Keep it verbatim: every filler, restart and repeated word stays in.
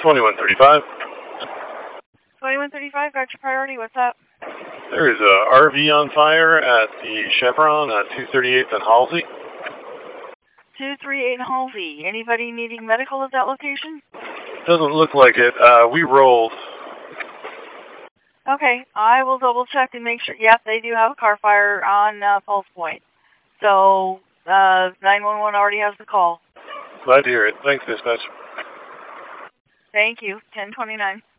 twenty-one thirty-five. twenty-one thirty-five, got your priority. What's up? There is a R V on fire at the Chevron at two thirty-eighth and Halsey. two thirty-eight and Halsey. Anybody needing medical at that location? Doesn't look like it. Uh, we rolled. Okay, I will double check and make sure. Yep, they do have a car fire on uh, Pulse Point. So, uh, nine one one already has the call. Glad to hear it. Thanks, dispatch. Thank you. ten twenty-nine.